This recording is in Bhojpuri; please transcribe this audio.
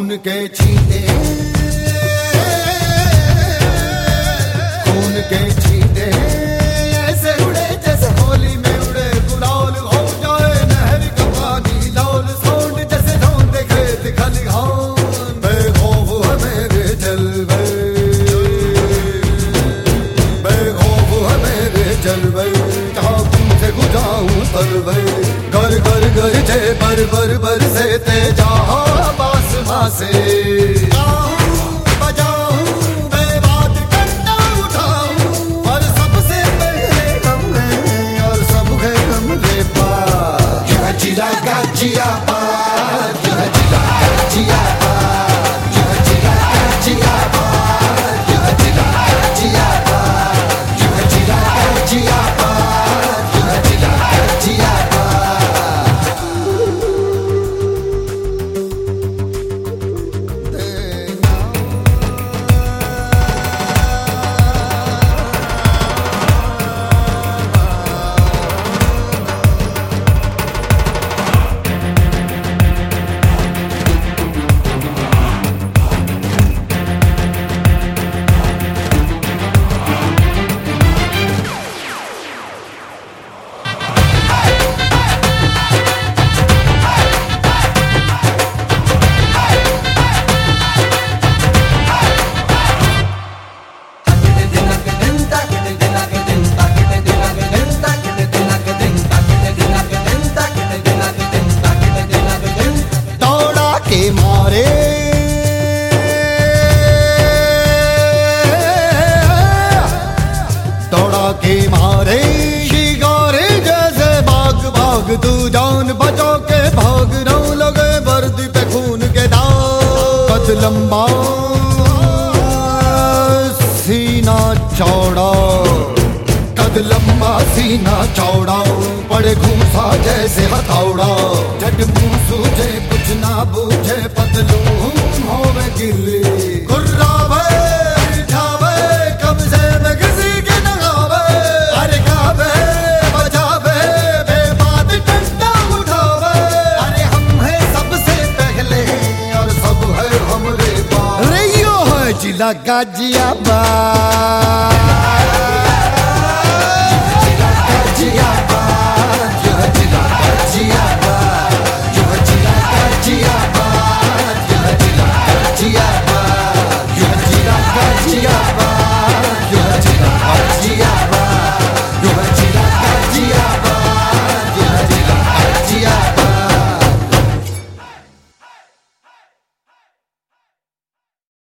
खून के छींटे, खून के छींटे ऐसे उड़े जैसे होली में उड़े गुलाल हो जाए नहर का पानी लाल सोंड जैसे ढूंढे खेत खलिहान। बेखौफ है मेरे जलवे, बेखौफ है मेरे जलवे, चाकू से गुजाऊं तलवे, घर घर घर जे बर बर बर से तेजा आसमां से बजाऊं मैं बात करता उठाऊं और सबसे पहले हमने और सब है हमरे पास। यह जिला गाजिया पार, यह जिला गाजिया पार, यह जिला गाजिया पार, यह जिला गाजिया पार, यह जिला गाजिया पार, यह जिला गाजिया पार। मारे दौड़ा के मारे शिकारे जैसे भाग भाग तू जान बचा के भाग रहा लगे वर्दी पे खून के दाग। कद लंबा सीना चौड़ा, कद लंबा सीना चौड़ा, पड़े घूसा जैसे हथौड़ा, जट मुंह सूझे कुछ ना बूझे पतलून होवे गिल्ली, गुर्रावे जावे कब्जे में किसी के न आवे, अरे गावे बजावे बेबात डंडा उठावे, अरे हम है सबसे पहले और सब है हमरे पास। अरे यो है जिला गाजियाबाद।